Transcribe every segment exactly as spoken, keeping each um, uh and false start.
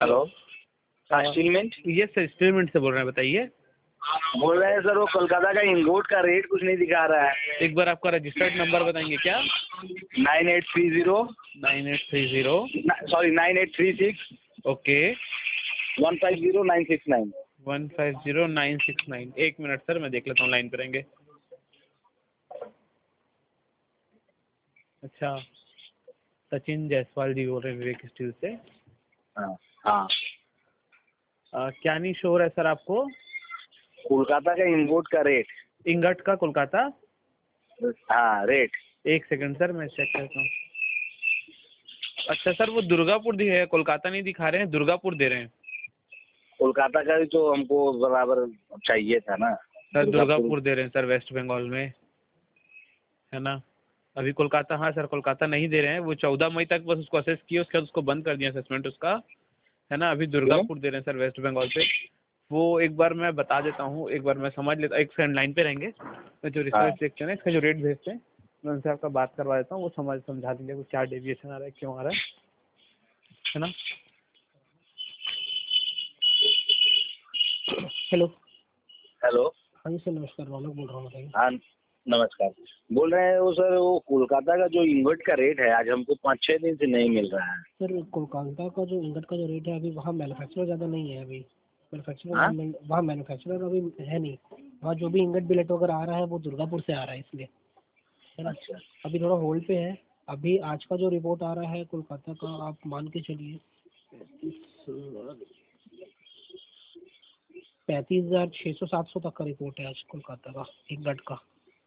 Hello, हाँ स्टीलमेंट। ये sir स्टीलमेंट से बोल रहे हैं, बताइए। बोल रहे हैं सर, वो कोलकाता का इंगोट का रेट कुछ नहीं दिखा रहा है। एक बार आपका रजिस्टर्ड नंबर बताएंगे क्या? Nine eight three zero nine eight three zero sorry nine eight three six okay one five zero nine six nine one five zero nine six nine. एक मिनट सर, मैं देख लेता हूँ, लाइन पे रहेंगे। अच्छा, सचिन जायसवाल जी बोल रहे हैं विवेक स्टील से। हाँ हाँ, आ, क्या नहीं शो हो रहा है सर आपको? कोलकाता का इंगोट का रेट। इंगट का कोलकाता? हाँ रेट। एक सेकंड सर, मैं चेक करता हूँ। अच्छा सर, वो दुर्गापुर दी है, कोलकाता नहीं दिखा रहे हैं, दुर्गापुर दे रहे हैं। कोलकाता का भी तो हमको बराबर चाहिए था ना। सर दुर्गापुर दे रहे हैं सर, वेस्ट बंगाल में है ना। अभी कोलकाता, हाँ सर कोलकाता नहीं दे रहे हैं, वो चौदह मई तक बस उसको असेस किए, उसके बाद उसको बंद कर दिया असेसमेंट उसका, है ना। अभी दुर्गापुर दे रहे हैं सर वेस्ट बंगाल पे। वो एक बार मैं बता देता हूँ, एक बार मैं समझ लेता, एक सेकंड लाइन पे रहेंगे। मैं जो रिसर्च देखते हैं ना, इसका जो रेट भेजते हैं, मैं उनसे आपका बात करवा देता हूँ, वो समझ समझा देंगे वो क्या डेविएशन आ रहा है, क्यों आ रहा है, है ना। हेलो हेलो, हाँ जी सर, नमस्कार, रौनक बोल रहा हूँ, बताइए। हाँ नमस्कार। बोल रहे हैं वो सर, वो कोलकाता का जो इंगोट का रेट है आज हमको पाँच छः दिन से नहीं मिल रहा है। सर कोलकाता का जो इंगट का जो रेट है, अभी वहाँ मैन्युफैक्चरर ज़्यादा नहीं है। अभी मैन्युफैक्चरर हाँ वहाँ वहाँ मैन्युफैक्चरर अभी है नहीं। वहाँ जो भी इंगट बिलेट वगैरह आ रहा है वो दुर्गापुर से आ रहा है, इसलिए, है ना। अच्छा। अभी थोड़ा होल्ड पे है। अभी आज का जो रिपोर्ट आ रहा है कोलकाता का, आप मान के चलिए पैंतीस हज़ार छः सौ सात सौ तक का रिपोर्ट है आज कोलकाता का इंगट का,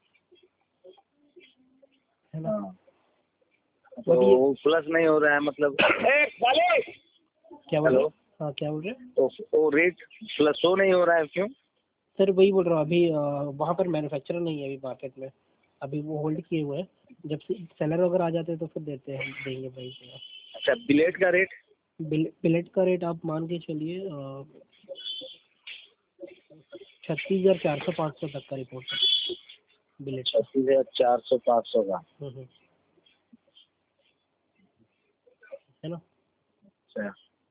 है ना। हाँ, तो प्लस नहीं हो रहा है मतलब। क्या बोल रहे हेलो, हैं? हाँ क्या बोल रहे हैं? तो वो रेट प्लस शो नहीं हो रहा है, क्यों? सर वही बोल रहा हूँ, अभी अ, वहाँ पर मैन्युफैक्चरर नहीं है अभी मार्केट में। अभी वो होल्ड किए हुए हैं, जब से सेलर वगैरह आ जाते हैं तो फिर देते हैं, हम देंगे भाई से। अच्छा, बिलेट का रेट? बिल बिलेट का रेट आप मान के चलिए छत्तीस हज़ार चार सौ पाँच सौ तक का रिपोर्ट है बिलेट का। छत्तीस हजार चार सौ पाँच सौ का, हम्म, हम्म, है ना। अच्छा।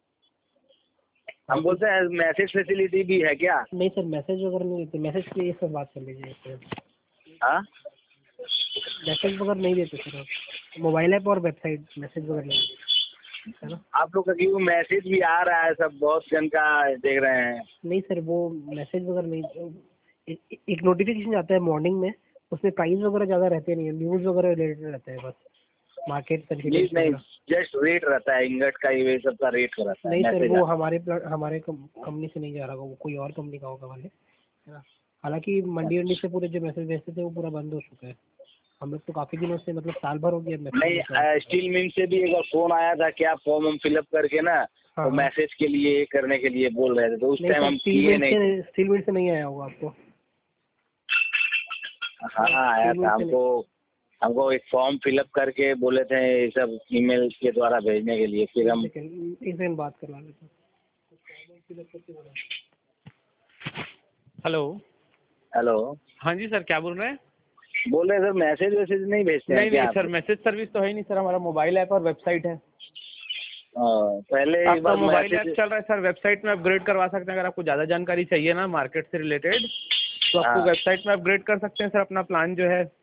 हम बोलते हैं मैसेज फैसिलिटी भी है क्या? नहीं सर, मैसेज वगैरह नहीं देते, मैसेज के लिए सर बात कर लीजिए सर। हाँ, मैसेज वगैरह नहीं देते सर आप, मोबाइल ऐप और वेबसाइट, मैसेज वगैरह नहीं देते, है ना। आप लोग का क्यों मैसेज भी आ रहा है, सब बहुत जन का देख रहे हैं। नहीं सर, वो मैसेज वगैरह नहीं, ए, एक नोटिफिकेशन आता है मॉर्निंग में, उसमें प्राइस वगैरह ज़्यादा रहते नहीं है, न्यूज़ वगैरह रिलेटेड रहता है बस, मार्केट नहीं सेंटिमेंट्स नहीं, वगैरह। जस्ट रेट रहता है इंगट का, ये सब का रेट रहता है, नहीं सर, मैसेज वो आता हमारे प्ला- हमारे कंपनी से नहीं जा रहा होगा, वो कोई और कंपनी का होगा वाले, है ना। हालांकि मंडी वंडी से पूरे जो मैसेज भेजते थे वो पूरा बंद हो चुका है। हम लोग तो काफ़ी दिनों से, मतलब साल भर हो गया है। मैसेज नहीं नहीं, स्टील मिल से भी एक बार फोन आया था, क्या फॉर्म हम फिलअप करके ना हाँ वो हाँ। मैसेज के लिए करने के लिए बोल रहे थे, तो उस नहीं टाइम सर, हम स्टील किए मिल नहीं थे। से स्टील मिल से नहीं आया होगा आपको। हाँ आया स्टील मिल था से नहीं। हमको। हमको एक फॉर्म फिलअप करके बोले थे ये सब ईमेल के द्वारा भेजने के लिए, फिर एक हम। सेकंड एक सेकंड बात करवा लेते हैं। हेलो। हेलो, हाँ जी सर, क्या बोल रहे हैं? बोल रहे सर मैसेज वैसेज नहीं भेजते हैं नहीं क्या नहीं आप? सर, मैसेज सर्विस तो है ही नहीं सर, हमारा मोबाइल ऐप और वेबसाइट है। हाँ, पहले एक आपका बार मोबाइल ऐप मैसेज। चल रहा है सर, वेबसाइट में अपग्रेड करवा सकते हैं। अगर आपको ज़्यादा जानकारी चाहिए ना मार्केट से रिलेटेड, तो आपको हाँ, वेबसाइट में अपग्रेड कर सकते हैं सर, अपना प्लान जो है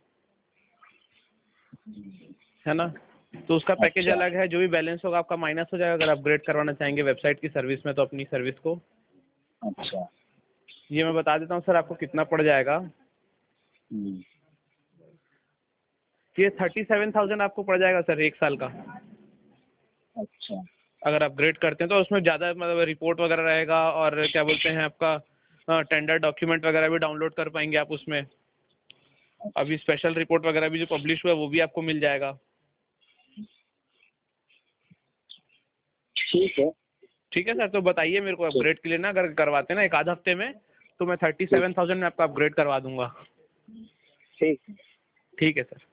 है ना। तो उसका पैकेज अच्छा अलग है, जो भी बैलेंस होगा आपका माइनस हो जाएगा अगर अपग्रेड करवाना चाहेंगे वेबसाइट की सर्विस में, तो अपनी सर्विस को। अच्छा। ये मैं बता देता हूँ सर आपको कितना पड़ जाएगा। हम्म, ये थर्टी सेवन थाउजेंड आपको पड़ जाएगा सर एक साल का, अच्छा अगर अपग्रेड करते हैं तो। उसमें ज़्यादा मतलब रिपोर्ट वगैरह रहेगा, और क्या बोलते हैं आपका टेंडर डॉक्यूमेंट वगैरह भी डाउनलोड कर पाएंगे आप उसमें। अभी स्पेशल रिपोर्ट वगैरह भी जो पब्लिश हुआ है वो भी आपको मिल जाएगा। ठीक है। ठीक है सर, तो बताइए मेरे को ठीक अपग्रेड के लिए ना, अगर करवाते हैं ना एक आध हफ्ते में, तो मैं थर्टी ठीक सेवन थाउजेंड में आपका अपग्रेड करवा दूंगा। ठीक। ठीक है सर।